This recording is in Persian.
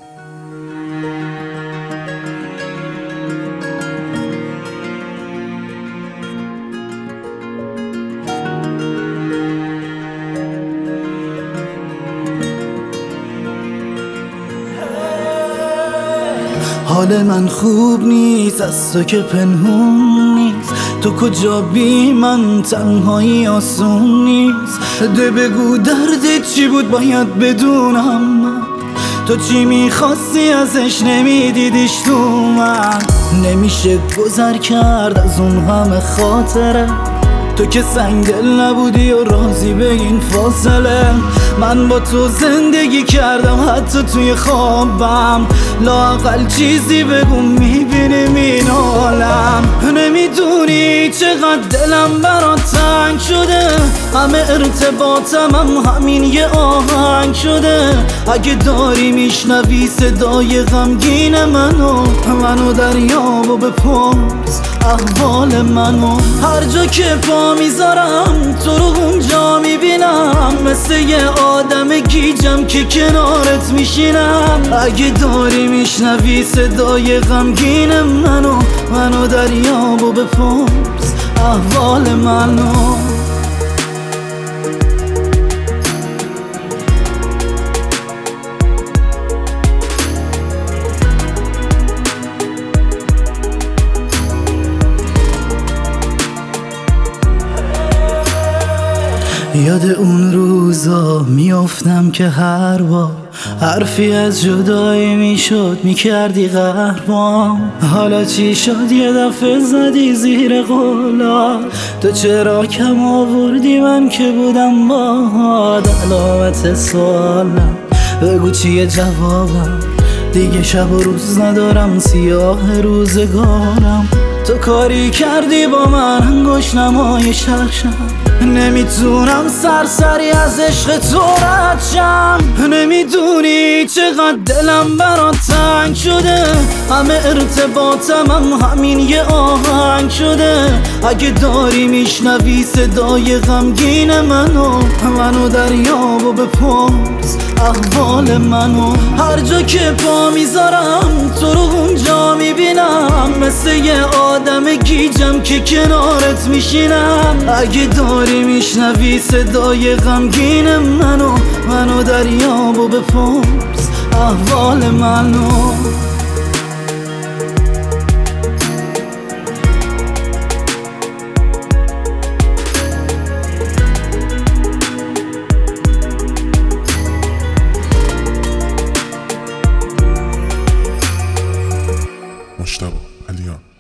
حال من خوب نیست از تو که پنهون نیست. تو کجا بی من تنهایی آسون نیست. ده بگو دردت چی بود باید بدونم من. تو چی میخواستی ازش نمیدیدیش تو من. نمیشه گذر کرد از اون همه خاطره. تو که سنگ دل نبودی و راضی به این فاصله. من با تو زندگی کردم حتی توی خوابم. لااقل چیزی بگو میبینیم این عالم. نمیدونی چقدر دلم برات تنگ شده. همه ارتباطم همین یه آهنگ شده. اگه داری میشنوی صدای غمگین منو دریاب و بپرس احوال منو. هر جا که پا میذارم تو رو اونجا میبینم. مثل یه آدم گیجم که کنارت میشینم. اگه داری میشنوی صدای غمگین منو دریاب و بپرس احوال منو. یاد اون روزا میافتم که هر بار حرفی از جدایی میشد میکردی قهرمان. حالا چی شد یه دفعه زدی زیر قولا. تو چرا کم آوردی من که بودم باهات. علامت سوالم بگو چیه جوابم. دیگه شب و روز ندارم سیاه روزگارم. تو کاری کردی با من انگشت نمای شخشم. نمیتونم سرسری از عشق تو رد شم. نمیدونی چقدر دلم برات تنگ شده. همه ارتباطم همین یه آهنگ شده. اگه داری میشنوی صدای غمگین منو دریاب و بپرس احوال منو. هر جا که پا میذارم تو رو اونجا میبینم. مثل یه آدم گیجم که کنارت میشینم. اگه داری میشنوی صدای غمگین منو دریاب و بپرس احوال منو. مجتبی علیان.